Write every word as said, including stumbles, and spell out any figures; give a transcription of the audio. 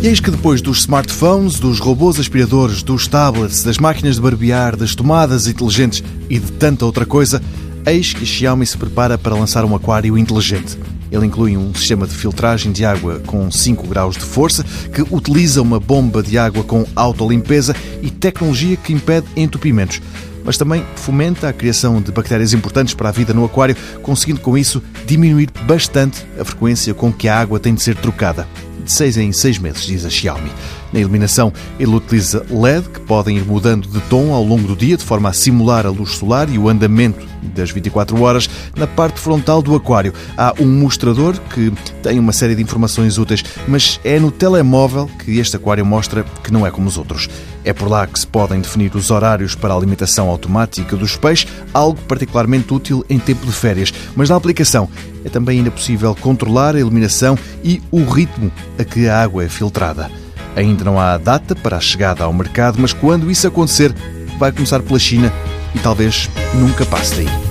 E eis que depois dos smartphones, dos robôs aspiradores, dos tablets, das máquinas de barbear, das tomadas inteligentes e de tanta outra coisa, eis que a Xiaomi se prepara para lançar um aquário inteligente. Ele inclui um sistema de filtragem de água com cinco graus de força, que utiliza uma bomba de água com autolimpeza e tecnologia que impede entupimentos. Mas também fomenta a criação de bactérias importantes para a vida no aquário, conseguindo com isso diminuir bastante a frequência com que a água tem de ser trocada. De seis em seis meses, diz a Xiaomi. Na iluminação, ele utiliza L E D, que podem ir mudando de tom ao longo do dia, de forma a simular a luz solar e o andamento das vinte e quatro horas. Na parte frontal do aquário há um mostrador que tem uma série de informações úteis, mas é no telemóvel que este aquário mostra que não é como os outros. É por lá que se podem definir os horários para a alimentação automática dos peixes, algo particularmente útil em tempo de férias. Mas na aplicação é também ainda possível controlar a iluminação e o ritmo a que a água é filtrada. Ainda não há data para a chegada ao mercado, mas quando isso acontecer, vai começar pela China e talvez nunca passe daí.